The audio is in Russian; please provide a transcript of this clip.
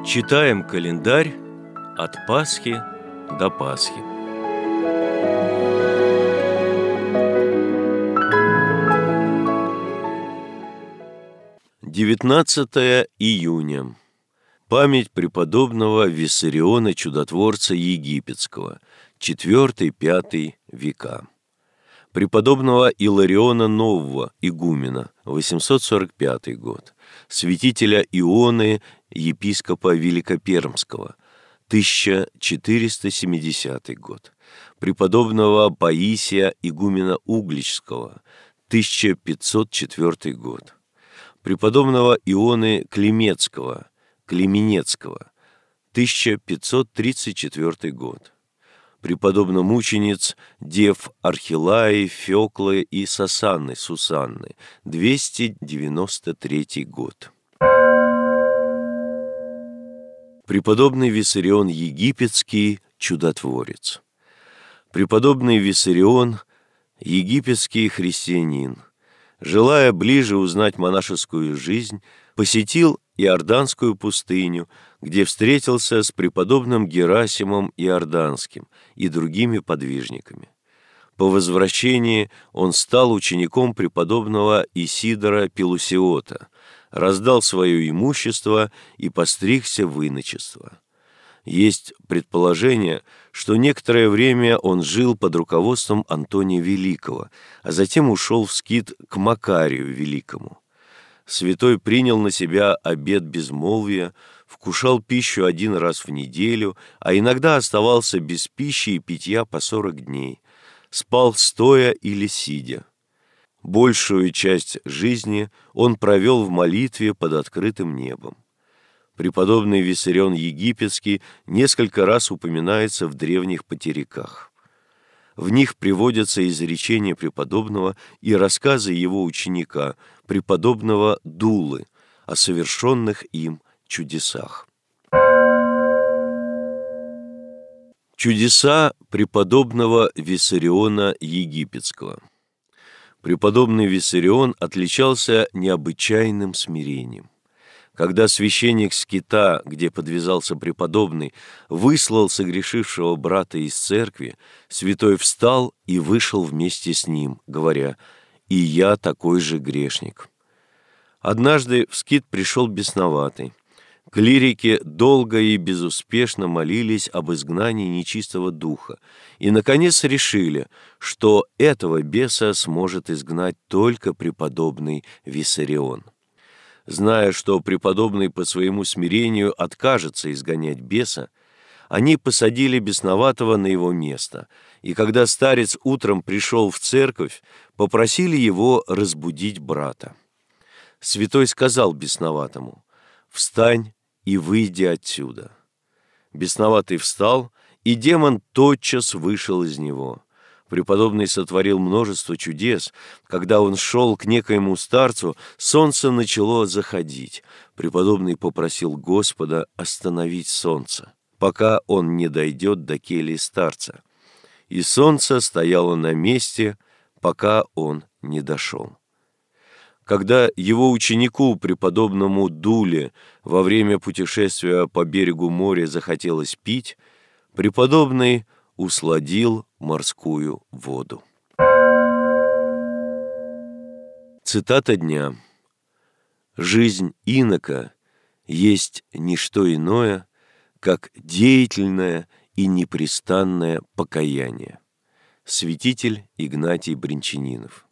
Читаем календарь от Пасхи до Пасхи. июня. Память преподобного Виссариона Чудотворца Египетского, IV-V века. Преподобного Илариона Нового, игумена, 845 год. Святителя Ионы, епископа Великопермского, 1470 год. Преподобного Паисия, игумена Угличского, 1504 год. Преподобного Ионы Клименецкого, 1534 год. Преподобно-мучениц дев Архилаи, Феклы и Сусанны, 293 год. Преподобный Виссарион Египетский, чудотворец. Преподобный Виссарион, египетский христианин, желая ближе узнать монашескую жизнь, посетил Иорданскую пустыню, где встретился с преподобным Герасимом Иорданским и другими подвижниками. По возвращении он стал учеником преподобного Исидора Пелусиота, раздал свое имущество и постригся в иночество. Есть предположение, что некоторое время он жил под руководством Антония Великого, а затем ушел в скит к Макарию Великому. Святой принял на себя обет безмолвия, вкушал пищу один раз в неделю, а иногда оставался без пищи и питья по 40 дней, спал стоя или сидя. Большую часть жизни он провел в молитве под открытым небом. Преподобный Виссарион Египетский несколько раз упоминается в древних патериках. В них приводятся изречения преподобного и рассказы его ученика, преподобного Дулы, о совершенных им чудесах. Чудеса преподобного Виссариона Египетского. Преподобный Виссарион отличался необычайным смирением. Когда священник скита, где подвязался преподобный, выслал согрешившего брата из церкви, святой встал и вышел вместе с ним, говоря: «И я такой же грешник». Однажды в скит пришел бесноватый. Клирики долго и безуспешно молились об изгнании нечистого духа и, наконец, решили, что этого беса сможет изгнать только преподобный Виссарион. Зная, что преподобный по своему смирению откажется изгонять беса, они посадили бесноватого на его место, и когда старец утром пришел в церковь, попросили его разбудить брата. Святой сказал бесноватому: «Встань и выйди отсюда». Бесноватый встал, и демон тотчас вышел из него. Преподобный сотворил множество чудес. Когда он шел к некоему старцу, солнце начало заходить. Преподобный попросил Господа остановить солнце, пока он не дойдет до кельи старца. И солнце стояло на месте, пока он не дошел. Когда его ученику, преподобному Дуле, во время путешествия по берегу моря захотелось пить, преподобный усладил морскую воду. Цитата дня. «Жизнь инока есть не что иное, как деятельное и непрестанное покаяние». Святитель Игнатий Брянчанинов.